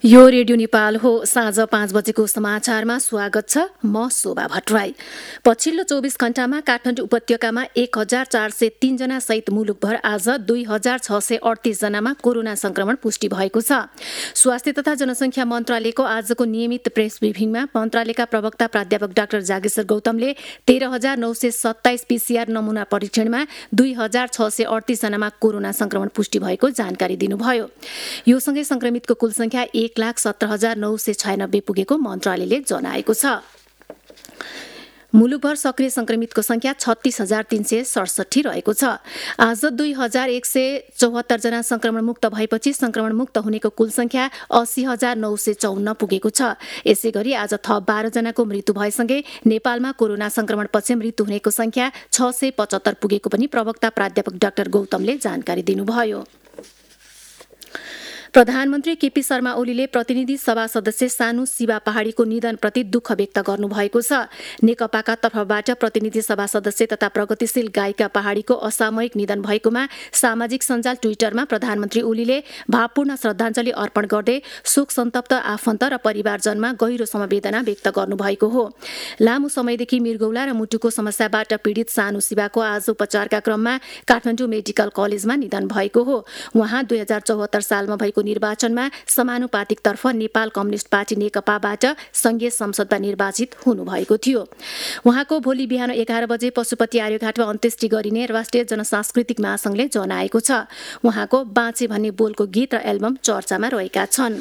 यो रेडियो नेपाल हो। साँझ 5 बजेको समाचारमा स्वागत छ। म शोभा भट्टराई। पछिल्लो 24 घण्टामा काठमाडौँ उपत्यकामा 1403 जना सहित मुलुकभर आज 2638 जनामा कोरोना संक्रमण पुष्टि भएको छ। स्वास्थ्य तथा जनसंख्या मन्त्रालयको आजको नियमित प्रेस ब्रिफिङमा मन्त्रालयका प्रवक्ता प्राध्यापक डाक्टर जागेश्वर गौतमले 13,927 पीसीआर नमूना परीक्षणमा 2,638 जनामा कोरोना संक्रमण पुष्टि भएको जानकारी दिनुभयो। यो सँगै संक्रमितको कुल संख्या 1,17,996 पुगेको मन्त्रालयले जनाएको छ। मुलुकभर सक्रिय संक्रमितको संख्या 36,367 रहेको छ। आज 2,174 जना संक्रमण मुक्त भएपछि संक्रमण मुक्त हुनेको कुल संख्या 80,954 पुगेको छ। यसैगरी आज थप 12 जनाको मृत्यु भएसँगै नेपालमा कोरोना संक्रमणपछि मृत्यु हुनेको संख्या 675 पुगेको पनि प्रवक्ता प्राध्यापक डाक्टर गौतमले जानकारी दिनुभयो। प्रधानमन्त्री केपी शर्मा ओलीले प्रतिनिधि सभा सदस्य सानु शिवा पहाडीको निधनप्रति दुःख व्यक्त गर्नुभएको छ। नेकपाका तर्फबाट प्रतिनिधि सभा सदस्य तथा प्रगतिशील गायिका पहाडीको असामयिक निधन भएकोमा सामाजिक सञ्जाल ट्विटरमा प्रधानमन्त्री ओलीले भावपूर्ण श्रद्धाञ्जली अर्पण गर्दै शोक सन्तप्त आफन्त र परिवारजनमा गहिरो समवेदना व्यक्त गर्नुभएको हो। लामो समयदेखि मृगौला र मुटुको समस्याबाट पीडित सानु शिवाको आज उपचारका क्रममा काठमाडौँ मेडिकल कलेजमा निधन भएको हो। उहाँ 2074 सालमा भएको निर्वाचनमा समानुपातिकतर्फ नेपाल कम्युनिस्ट पार्टी नेकपाबाट संघीय संसदमा निर्वाचित हुनुभएको थियो। उहाँको भोलि बिहान 11 बजे पशुपति आर्यघाटमा अन्त्येष्टि गरिने राष्ट्रिय जनसांस्कृतिक महासंघले जनाएको छ। उहाँको बाँचे भन्ने बोलको गीत र एल्बम चर्चामा रहेका छन्।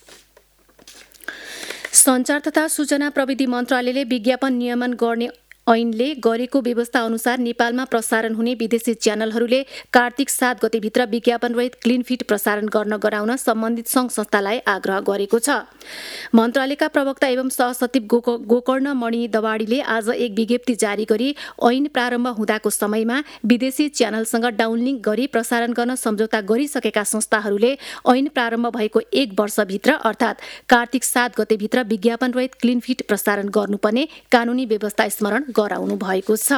सञ्चार तथा सूचना प्रविधि मन्त्रालयले विज्ञापन नियमन गर्ने ऐनले गरेको व्यवस्था अनुसार नेपालमा प्रसारण हुने विदेशी च्यानलहरूले कार्तिक 7 गतेभित्र विज्ञापन रहित क्लिन फिट प्रसारण गर्न गराउन सम्बन्धित सङ्घ संस्थालाई आग्रह गरेको छ। मन्त्रालयका प्रवक्ता एवं सहसचिव गोकर्ण मणि दवाडीले आज एक विज्ञप्ति जारी गरी ऐन प्रारम्भ हुँदाको समयमा विदेशी च्यानलसँग डाउनलिङ्क गरी प्रसारण गर्न सम्झौता गरिसकेका संस्थाहरूले ऐन प्रारम्भ भएको 1 वर्षभित्र अर्थात् कार्तिक 7 गतेभित्र विज्ञापन रहित क्लिन फिट प्रसारण गर्नुपर्ने कानूनी व्यवस्था स्मरण गराउनु भएको छ।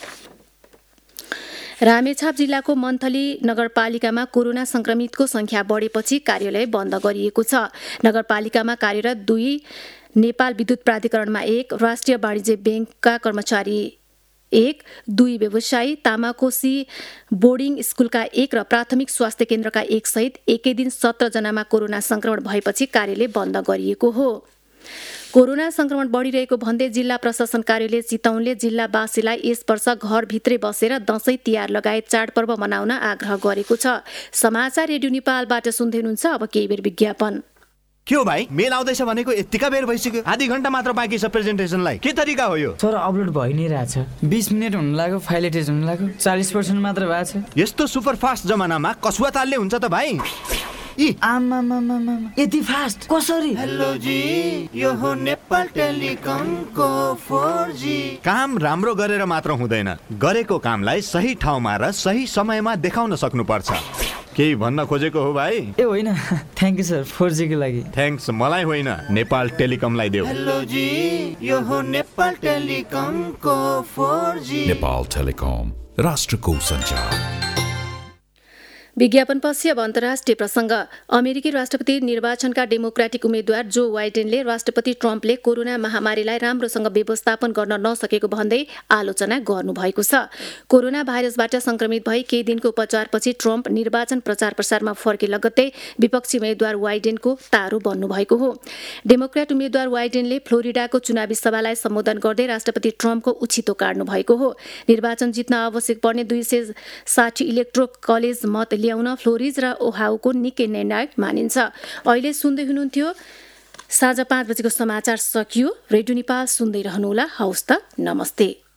रामेछाप जिल्लाको मन्थली नगरपालिकामा कोरोना संक्रमितको संख्या बढेपछि कार्यालय बन्द गरिएको छ। नगरपालिकामा कार्यरत 2, नेपाल विद्युत प्राधिकरणमा 1, राष्ट्रिय वाणिज्य ब्याङ्कका कर्मचारी 1, 2 व्यवसायी, तामाकोशी बोर्डिङ स्कुलका 1 र प्राथमिक स्वास्थ्य केन्द्रका 1 सहित एकै दिन 17 जनामा कोरोना संक्रमण भएपछि कार्यालय बन्द गरिएको हो। कोरोना संक्रमण बढिरहेको भन्दै जिल्ला प्रशासन कार्यालय चितवनले जिल्लावासीलाई यस वर्ष घरभित्रै बसेर दशैं तिहार लगायत चाडपर्व मनाउन आग्रह गरेको छ। समाचार रेडियो नेपालबाट सुन्दै हुनुहुन्छ। अब केही बेर विज्ञापन। के हो भाइ, मेल आउँदैछ भनेको यतिका बेर भइसक्यो? आधी घण्टा मात्र बाँकी छ प्रेजेन्टेसनलाई। के तरिका हो यो? सर अपलोड भइ नै रहेछ। 20 मिनेट हुन लाग्यो, फाइल एटेच हुन लाग्यो, 40% मात्र भएको छ। यस्तो सुपर फास्ट जमानामा कसुवा तालले हुन्छ त भाइ? आमामामामा यति फास्ट कसरी? हेलो जी, यो हो नेपाल टेलिकमको 4G। काम राम्रो गरेर मात्र हुँदैन, गरेको कामलाई सही ठाउँमा र सही समयमा देखाउन सक्नुपर्छ। केही भन्न खोजेको हो भाइ? ए होइन, थ्याङ्क यू सर 4G को लागि। थ्याङ्क्स मलाई होइन, नेपाल टेलिकमलाई देऊ। हेलो जी, यो हो नेपाल टेलिकमको 4G। नेपाल टेलिकम, राष्ट्रको सञ्चार। विज्ञापनपछि अब अन्तर्राष्ट्रिय प्रसङ्ग। अमेरिकी राष्ट्रपति निर्वाचनका डेमोक्रेटिक उम्मेद्वार जो बाइडेनले राष्ट्रपति ट्रम्पले कोरोना महामारीलाई राम्रोसँग व्यवस्थापन गर्न नसकेको भन्दै आलोचना गर्नुभएको छ। कोरोना भाइरसबाट संक्रमित भई केही दिनको उपचारपछि ट्रम्प निर्वाचन प्रचार प्रसारमा फर्के लगत्तै विपक्षी उम्मेद्वार बाइडेनको तारो बन्नुभएको हो। डेमोक्रेट उम्मेद्वार बाइडेनले फ्लोरिडाको चुनावी सभालाई सम्बोधन गर्दै राष्ट्रपति ट्रम्पको उछितो काट्नु भएको हो। निर्वाचन जित्न आवश्यक पर्ने 260 इलेक्ट्रोल कलेज मत ल्याउन फ्लोरिज र ओहाउको निकै निर्णायक मानिन्छ। अहिले सुन्दै हुनुहुन्थ्यो। साँझ 5 बजेको समाचार सकियो। रेडियो नेपाल सुन्दै रहनुहोला। हवस् त, नमस्ते।